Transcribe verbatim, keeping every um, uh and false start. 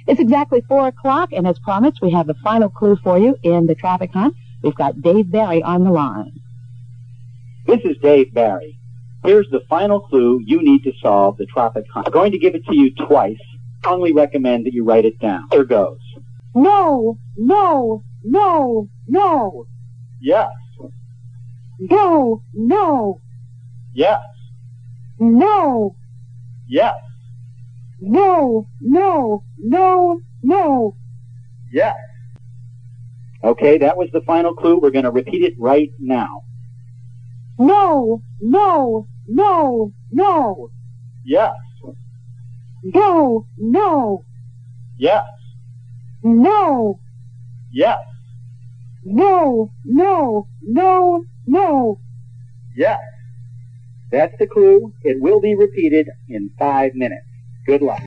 It's exactly four o'clock, and as promised, we have the final clue for you in the traffic hunt. We've got Dave Barry on the line. This is Dave Barry. Here's the final clue you need to solve the traffic hunt. I'm going to give it to you twice. I strongly recommend that you write it down. Here goes. No, no, no, no. Yes. No, no, Yes. no, Yes. no, no, no, no. Yes. Okay, that was the final clue. We're going to repeat it right now. No, no, no, no. Yes. No, no, Yes. no, Yes. no, no, no, no. Yes. That's the clue. It will be repeated in five minutes. Good luck.